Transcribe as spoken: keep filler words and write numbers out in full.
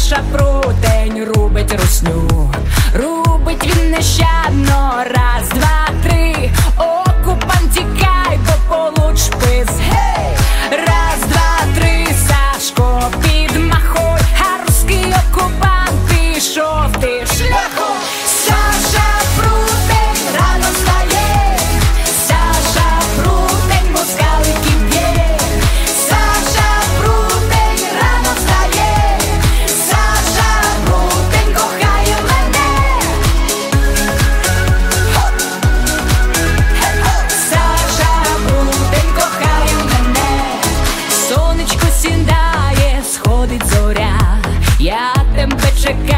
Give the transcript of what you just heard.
Саша Прутень рубить русню, рубить він нещадно. Раз, два, три, окупант тікай, бо получ пиз. Гей! Раз, два, три, Сашко, підмахуй, а руський окупант пішов ти шляхом. Саша Прутень рано встає, Саша Прутень москаликів б'є. Саша Прутень рано встає, Саша Прутень кохає мене. Саша Прутень кохає мене. Сонечко сідає, сходить зоря, я тебе чекаю.